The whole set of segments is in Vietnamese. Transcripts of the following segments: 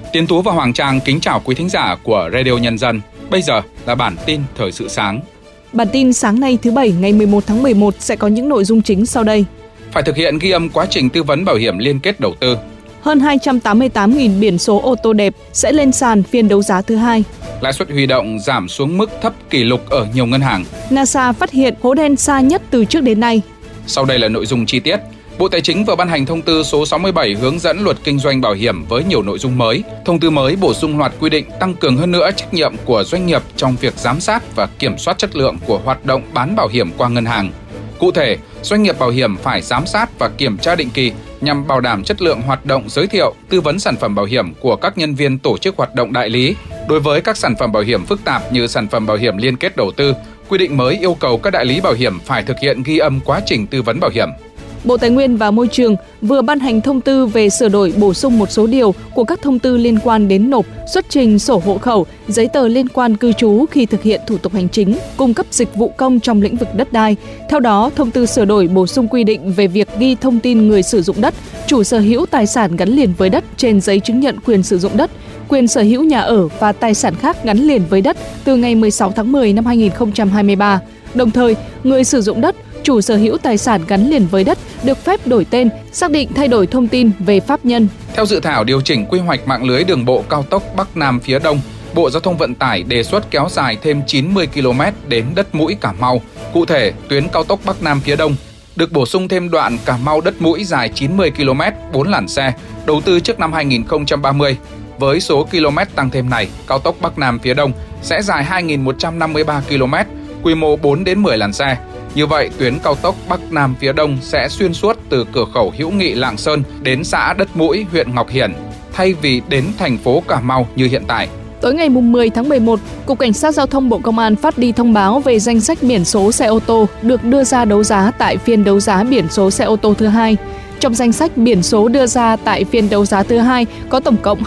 Tiến Tú và Hoàng Trang kính chào quý thính giả của Radio Nhân dân. Bây giờ là bản tin thời sự sáng. Bản tin sáng nay thứ Bảy ngày 11 tháng 11 sẽ có những nội dung chính sau đây. Phải thực hiện ghi âm quá trình tư vấn bảo hiểm liên kết đầu tư. Hơn 288.000 biển số ô tô đẹp sẽ lên sàn phiên đấu giá thứ hai. Lãi suất huy động giảm xuống mức thấp kỷ lục ở nhiều ngân hàng. NASA phát hiện hố đen xa nhất từ trước đến nay. Sau đây là nội dung chi tiết. Bộ Tài chính vừa ban hành thông tư số 67 hướng dẫn luật kinh doanh bảo hiểm với nhiều nội dung mới. Thông tư mới bổ sung loạt quy định tăng cường hơn nữa trách nhiệm của doanh nghiệp trong việc giám sát và kiểm soát chất lượng của hoạt động bán bảo hiểm qua ngân hàng. Cụ thể, doanh nghiệp bảo hiểm phải giám sát và kiểm tra định kỳ nhằm bảo đảm chất lượng hoạt động giới thiệu, tư vấn sản phẩm bảo hiểm của các nhân viên tổ chức hoạt động đại lý. Đối với các sản phẩm bảo hiểm phức tạp như sản phẩm bảo hiểm liên kết đầu tư, quy định mới yêu cầu các đại lý bảo hiểm phải thực hiện ghi âm quá trình tư vấn bảo hiểm. Bộ Tài nguyên và Môi trường vừa ban hành thông tư về sửa đổi bổ sung một số điều của các thông tư liên quan đến nộp, xuất trình sổ hộ khẩu, giấy tờ liên quan cư trú khi thực hiện thủ tục hành chính, cung cấp dịch vụ công trong lĩnh vực đất đai. Theo đó, thông tư sửa đổi bổ sung quy định về việc ghi thông tin người sử dụng đất, chủ sở hữu tài sản gắn liền với đất trên giấy chứng nhận quyền sử dụng đất, quyền sở hữu nhà ở và tài sản khác gắn liền với đất từ ngày 16 tháng 10 năm 2023. Đồng thời, người sử dụng đất, chủ sở hữu tài sản gắn liền với đất được phép đổi tên, xác định thay đổi thông tin về pháp nhân. Theo dự thảo điều chỉnh quy hoạch mạng lưới đường bộ cao tốc Bắc Nam phía Đông, Bộ Giao thông Vận tải đề xuất kéo dài thêm 90 km đến đất Mũi Cà Mau. Cụ thể, tuyến cao tốc Bắc Nam phía Đông được bổ sung thêm đoạn Cà Mau Đất Mũi dài 90 km, 4 làn xe, đầu tư trước năm 2030. Với số km tăng thêm này, cao tốc Bắc Nam phía Đông sẽ dài 2.153 km, quy mô 4 đến 10 làn xe. Như vậy, tuyến cao tốc Bắc Nam phía Đông sẽ xuyên suốt từ cửa khẩu Hữu Nghị Lạng Sơn đến xã Đất Mũi, huyện Ngọc Hiển, thay vì đến thành phố Cà Mau như hiện tại. Tối ngày 10 tháng 11, Cục Cảnh sát Giao thông Bộ Công an phát đi thông báo về danh sách biển số xe ô tô được đưa ra đấu giá tại phiên đấu giá biển số xe ô tô thứ hai. Trong danh sách biển số đưa ra tại phiên đấu giá thứ hai có tổng cộng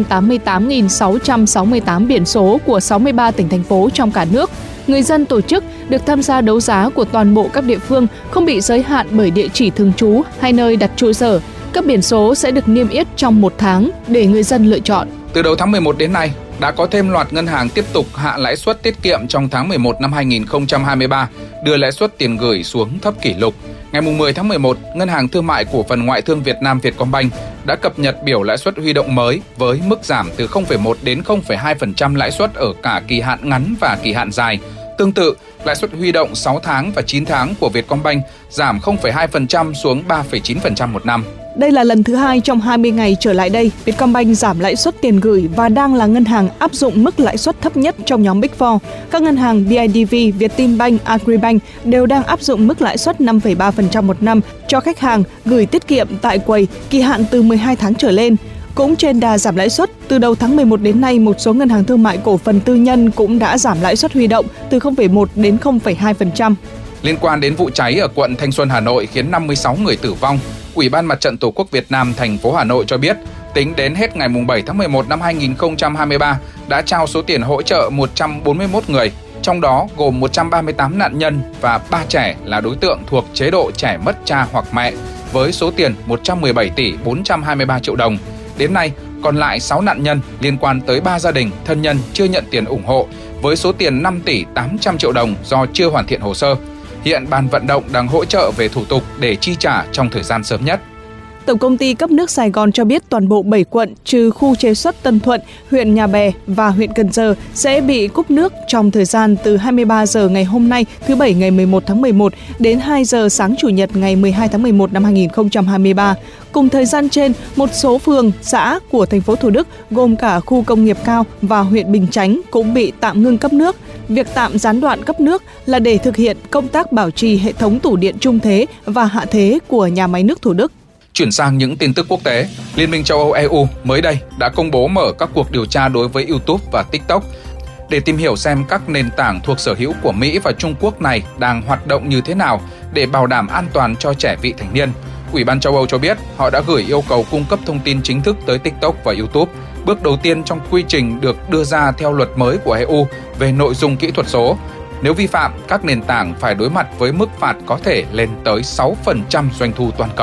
288.668 biển số của 63 tỉnh thành phố trong cả nước. Người dân tổ chức được tham gia đấu giá của toàn bộ các địa phương, không bị giới hạn bởi địa chỉ thường trú hay nơi đặt trụ sở. Các biển số sẽ được niêm yết trong 1 tháng để người dân lựa chọn. Từ đầu tháng 11 đến nay, đã có thêm loạt ngân hàng tiếp tục hạ lãi suất tiết kiệm trong tháng 11 năm 2023, đưa lãi suất tiền gửi xuống thấp kỷ lục. Ngày 10 tháng 11, Ngân hàng Thương mại Cổ phần Ngoại thương Việt Nam Vietcombank đã cập nhật biểu lãi suất huy động mới với mức giảm từ 0,1 đến 0,2% lãi suất ở cả kỳ hạn ngắn và kỳ hạn dài. Tương tự, lãi suất huy động 6 tháng và 9 tháng của Vietcombank giảm 0,2% xuống 3,9% một năm. Đây là lần thứ hai trong 20 ngày trở lại đây, Vietcombank giảm lãi suất tiền gửi và đang là ngân hàng áp dụng mức lãi suất thấp nhất trong nhóm Big Four. Các ngân hàng BIDV, Vietinbank, Agribank đều đang áp dụng mức lãi suất 5,3% một năm cho khách hàng gửi tiết kiệm tại quầy, kỳ hạn từ 12 tháng trở lên. Cũng trên đà giảm lãi suất, từ đầu tháng 11 đến nay, một số ngân hàng thương mại cổ phần tư nhân cũng đã giảm lãi suất huy động từ 0,1 đến 0,2%. Liên quan đến vụ cháy ở quận Thanh Xuân, Hà Nội khiến 56 người tử vong, Ủy ban Mặt trận Tổ quốc Việt Nam thành phố Hà Nội cho biết, tính đến hết ngày 7 tháng 11 năm 2023 đã trao số tiền hỗ trợ 141 người, trong đó gồm 138 nạn nhân và 3 trẻ là đối tượng thuộc chế độ trẻ mất cha hoặc mẹ, với số tiền 117 tỷ 423 triệu đồng. Đến nay, còn lại 6 nạn nhân liên quan tới 3 gia đình, thân nhân chưa nhận tiền ủng hộ, với số tiền 5 tỷ 800 triệu đồng do chưa hoàn thiện hồ sơ. Hiện ban vận động đang hỗ trợ về thủ tục để chi trả trong thời gian sớm nhất. Tổng công ty cấp nước Sài Gòn cho biết toàn bộ 7 quận trừ khu chế xuất Tân Thuận, huyện Nhà Bè và huyện Cần Giờ sẽ bị cúp nước trong thời gian từ 23 giờ ngày hôm nay thứ Bảy ngày 11 tháng 11 đến 2 giờ sáng Chủ nhật ngày 12 tháng 11 năm 2023. Cùng thời gian trên, một số phường, xã của thành phố Thủ Đức gồm cả khu công nghiệp cao và huyện Bình Chánh cũng bị tạm ngưng cấp nước. Việc tạm gián đoạn cấp nước là để thực hiện công tác bảo trì hệ thống tủ điện trung thế và hạ thế của nhà máy nước Thủ Đức. Chuyển sang những tin tức quốc tế, Liên minh châu Âu EU mới đây đã công bố mở các cuộc điều tra đối với YouTube và TikTok để tìm hiểu xem các nền tảng thuộc sở hữu của Mỹ và Trung Quốc này đang hoạt động như thế nào để bảo đảm an toàn cho trẻ vị thành niên. Ủy ban châu Âu cho biết họ đã gửi yêu cầu cung cấp thông tin chính thức tới TikTok và YouTube, bước đầu tiên trong quy trình được đưa ra theo luật mới của EU về nội dung kỹ thuật số. Nếu vi phạm, các nền tảng phải đối mặt với mức phạt có thể lên tới 6% doanh thu toàn cầu.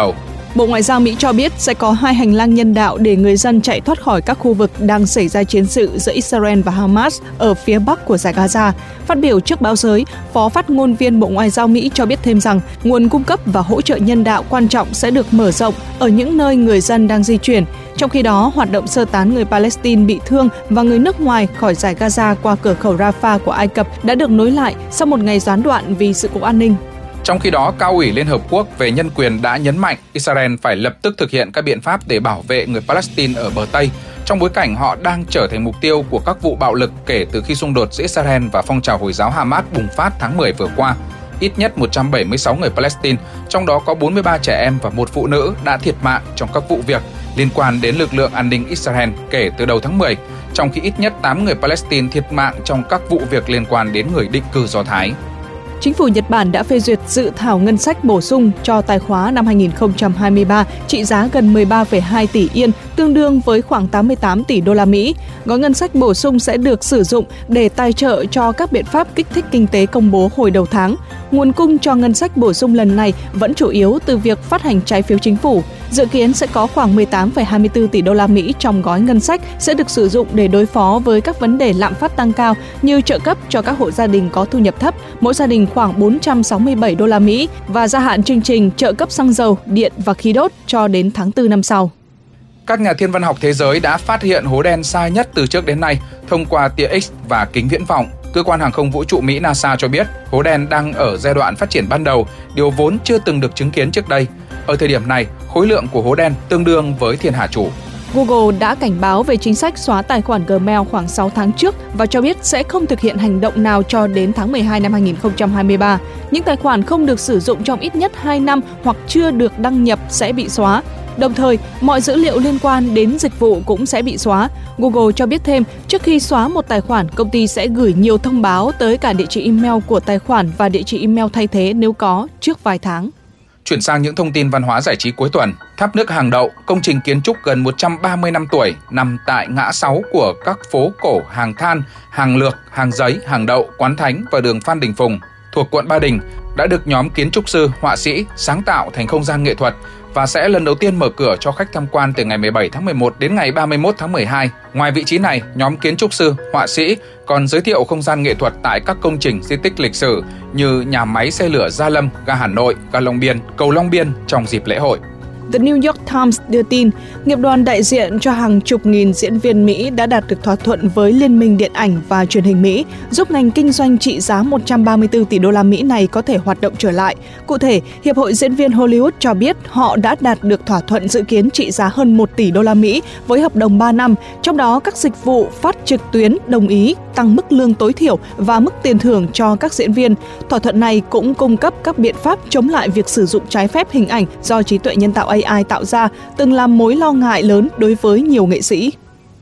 Bộ Ngoại giao Mỹ cho biết sẽ có 2 hành lang nhân đạo để người dân chạy thoát khỏi các khu vực đang xảy ra chiến sự giữa Israel và Hamas ở phía bắc của Dải Gaza. Phát biểu trước báo giới, Phó phát ngôn viên Bộ Ngoại giao Mỹ cho biết thêm rằng nguồn cung cấp và hỗ trợ nhân đạo quan trọng sẽ được mở rộng ở những nơi người dân đang di chuyển. Trong khi đó, hoạt động sơ tán người Palestine bị thương và người nước ngoài khỏi Dải Gaza qua cửa khẩu Rafah của Ai Cập đã được nối lại sau một ngày gián đoạn vì sự cố an ninh. Trong khi đó, Cao ủy Liên Hợp Quốc về Nhân quyền đã nhấn mạnh Israel phải lập tức thực hiện các biện pháp để bảo vệ người Palestine ở bờ Tây, trong bối cảnh họ đang trở thành mục tiêu của các vụ bạo lực kể từ khi xung đột giữa Israel và phong trào Hồi giáo Hamas bùng phát tháng 10 vừa qua. Ít nhất 176 người Palestine, trong đó có 43 trẻ em và 1 phụ nữ đã thiệt mạng trong các vụ việc liên quan đến lực lượng an ninh Israel kể từ đầu tháng 10, trong khi ít nhất 8 người Palestine thiệt mạng trong các vụ việc liên quan đến người định cư Do Thái. Chính phủ Nhật Bản đã phê duyệt dự thảo ngân sách bổ sung cho tài khóa năm 2023 trị giá gần 13,2 tỷ yên, tương đương với khoảng 88 tỷ đô la Mỹ. Gói ngân sách bổ sung sẽ được sử dụng để tài trợ cho các biện pháp kích thích kinh tế công bố hồi đầu tháng. Nguồn cung cho ngân sách bổ sung lần này vẫn chủ yếu từ việc phát hành trái phiếu chính phủ. Dự kiến sẽ có khoảng 18,24 tỷ đô la Mỹ trong gói ngân sách sẽ được sử dụng để đối phó với các vấn đề lạm phát tăng cao như trợ cấp cho các hộ gia đình có thu nhập thấp, mỗi gia đình khoảng 467 đô la Mỹ và gia hạn chương trình trợ cấp xăng dầu, điện và khí đốt cho đến tháng 4 năm sau. Các nhà thiên văn học thế giới đã phát hiện hố đen xa nhất từ trước đến nay thông qua tia X và kính viễn vọng. Cơ quan hàng không vũ trụ Mỹ NASA cho biết hố đen đang ở giai đoạn phát triển ban đầu, điều vốn chưa từng được chứng kiến trước đây. Ở thời điểm này, khối lượng của hố đen tương đương với thiên hà chủ. Google đã cảnh báo về chính sách xóa tài khoản Gmail khoảng 6 tháng trước và cho biết sẽ không thực hiện hành động nào cho đến tháng 12 năm 2023. Những tài khoản không được sử dụng trong ít nhất 2 năm hoặc chưa được đăng nhập sẽ bị xóa. Đồng thời, mọi dữ liệu liên quan đến dịch vụ cũng sẽ bị xóa. Google cho biết thêm, trước khi xóa một tài khoản, công ty sẽ gửi nhiều thông báo tới cả địa chỉ email của tài khoản và địa chỉ email thay thế nếu có trước vài tháng. Chuyển sang những thông tin văn hóa giải trí cuối tuần. Tháp nước Hàng Đậu, công trình kiến trúc gần 130 năm tuổi, nằm tại ngã 6 của các phố cổ Hàng Than, Hàng Lược, Hàng Giấy, Hàng Đậu, Quán Thánh và đường Phan Đình Phùng, thuộc quận Ba Đình, đã được nhóm kiến trúc sư, họa sĩ sáng tạo thành không gian nghệ thuật và sẽ lần đầu tiên mở cửa cho khách tham quan từ ngày 17 tháng 11 đến ngày 31 tháng 12. Ngoài vị trí này, nhóm kiến trúc sư, họa sĩ còn giới thiệu không gian nghệ thuật tại các công trình di tích lịch sử như nhà máy xe lửa Gia Lâm, ga Hà Nội, ga Long Biên, cầu Long Biên trong dịp lễ hội. The New York Times đưa tin, nghiệp đoàn đại diện cho hàng chục nghìn diễn viên Mỹ đã đạt được thỏa thuận với Liên minh Điện ảnh và Truyền hình Mỹ, giúp ngành kinh doanh trị giá 134 tỷ đô la Mỹ này có thể hoạt động trở lại. Cụ thể, Hiệp hội Diễn viên Hollywood cho biết họ đã đạt được thỏa thuận dự kiến trị giá hơn 1 tỷ đô la Mỹ với hợp đồng 3 năm, trong đó các dịch vụ phát trực tuyến đồng ý tăng mức lương tối thiểu và mức tiền thưởng cho các diễn viên. Thỏa thuận này cũng cung cấp các biện pháp chống lại việc sử dụng trái phép hình ảnh do trí tuệ nhân tạo AI tạo ra, từng là mối lo ngại lớn đối với nhiều nghệ sĩ.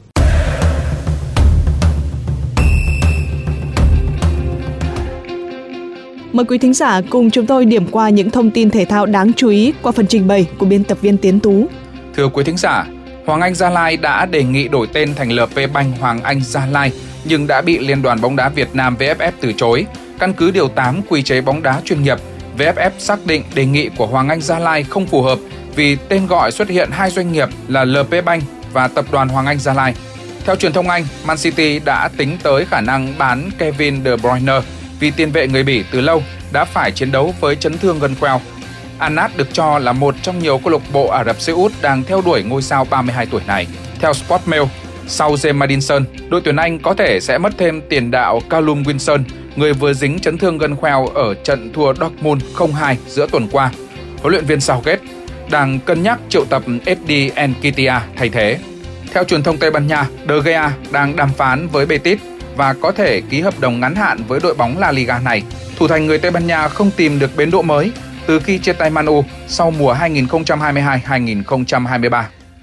Mời quý thính giả cùng chúng tôi điểm qua những thông tin thể thao đáng chú ý qua phần trình bày của biên tập viên Tiến Tú. Thưa quý thính giả, Hoàng Anh Gia Lai đã đề nghị đổi tên thành LP Bank Hoàng Anh Gia Lai nhưng đã bị Liên đoàn bóng đá Việt Nam VFF từ chối. Căn cứ điều 8 quy chế bóng đá chuyên nghiệp, VFF xác định đề nghị của Hoàng Anh Gia Lai không phù hợp vì tên gọi xuất hiện 2 doanh nghiệp là LP Bank và Tập đoàn Hoàng Anh Gia Lai. Theo truyền thông Anh, Man City đã tính tới khả năng bán Kevin De Bruyne vì tiền vệ người Bỉ từ lâu đã phải chiến đấu với chấn thương gân queo. Al-Nassr được cho là một trong nhiều câu lạc bộ Ả Rập Xê Út đang theo đuổi ngôi sao 32 tuổi này. Theo Sportmail, sau James Maddison, đội tuyển Anh có thể sẽ mất thêm tiền đạo Callum Wilson, người vừa dính chấn thương gân queo ở trận thua Dortmund 0-2 giữa tuần qua. Huấn luyện viên Southgate đang cân nhắc triệu tập Eddie Nketiah thay thế. Theo truyền thông Tây Ban Nha, De Gea đang đàm phán với Betis và có thể ký hợp đồng ngắn hạn với đội bóng La Liga này. Thủ thành người Tây Ban Nha không tìm được bến đỗ mới từ khi chia tay Man U sau mùa 2022-2023.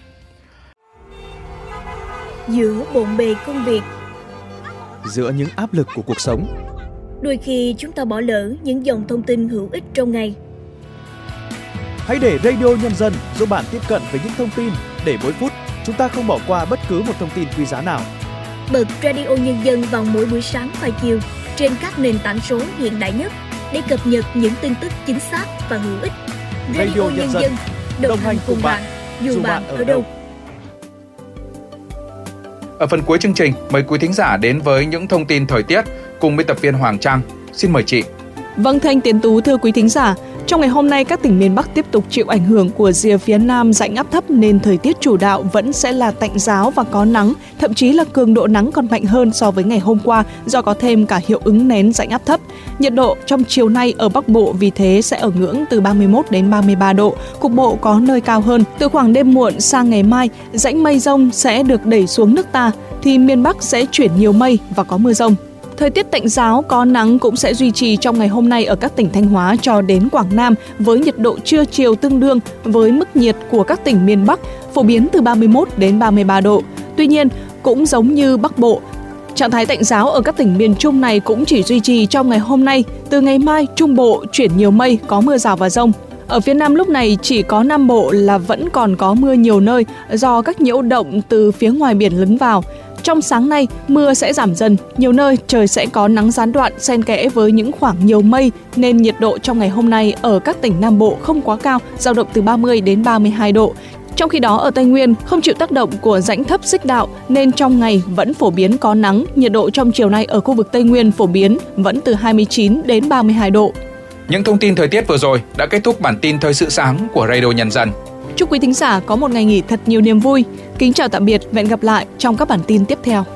Giữa bộn bề công việc, giữa những áp lực của cuộc sống, đôi khi chúng ta bỏ lỡ những dòng thông tin hữu ích trong ngày. Hãy để Radio Nhân dân giúp bạn tiếp cận với những thông tin để mỗi phút chúng ta không bỏ qua bất cứ một thông tin quý giá nào. Bật Radio Nhân dân vào mỗi buổi sáng và chiều trên các nền tảng số hiện đại nhất để cập nhật những tin tức chính xác và hữu ích. Radio Nhân dân, đồng hành cùng bạn, dù bạn ở đâu. Ở phần cuối chương trình, mời quý thính giả đến với những thông tin thời tiết cùng biên tập viên Hoàng Trang. Xin mời chị. Vâng, Thanh Tiến Tú thưa quý thính giả, trong ngày hôm nay các tỉnh miền Bắc tiếp tục chịu ảnh hưởng của rìa phía Nam rãnh áp thấp nên thời tiết chủ đạo vẫn sẽ là tạnh ráo và có nắng, thậm chí là cường độ nắng còn mạnh hơn so với ngày hôm qua do có thêm cả hiệu ứng nén rãnh áp thấp. Nhiệt độ trong chiều nay ở Bắc Bộ vì thế sẽ ở ngưỡng từ 31 đến 33 độ, cục bộ có nơi cao hơn. Từ khoảng đêm muộn sang ngày mai, rãnh mây rông sẽ được đẩy xuống nước ta thì miền Bắc sẽ chuyển nhiều mây và có mưa rông. Thời tiết tạnh ráo có nắng cũng sẽ duy trì trong ngày hôm nay ở các tỉnh Thanh Hóa cho đến Quảng Nam với nhiệt độ trưa chiều tương đương với mức nhiệt của các tỉnh miền Bắc phổ biến từ 31 đến 33 độ. Tuy nhiên, cũng giống như Bắc Bộ, trạng thái tạnh ráo ở các tỉnh miền Trung này cũng chỉ duy trì trong ngày hôm nay. Từ ngày mai, Trung Bộ chuyển nhiều mây, có mưa rào và dông. Ở phía Nam lúc này chỉ có Nam Bộ là vẫn còn có mưa nhiều nơi do các nhiễu động từ phía ngoài biển lấn vào. Trong sáng nay, mưa sẽ giảm dần, nhiều nơi trời sẽ có nắng gián đoạn xen kẽ với những khoảng nhiều mây nên nhiệt độ trong ngày hôm nay ở các tỉnh Nam Bộ không quá cao, dao động từ 30 đến 32 độ. Trong khi đó ở Tây Nguyên không chịu tác động của rãnh thấp xích đạo nên trong ngày vẫn phổ biến có nắng, nhiệt độ trong chiều nay ở khu vực Tây Nguyên phổ biến vẫn từ 29 đến 32 độ. Những thông tin thời tiết vừa rồi đã kết thúc bản tin Thời sự sáng của Radio Nhân dân. Chúc quý thính giả có một ngày nghỉ thật nhiều niềm vui. Kính chào tạm biệt và hẹn gặp lại trong các bản tin tiếp theo.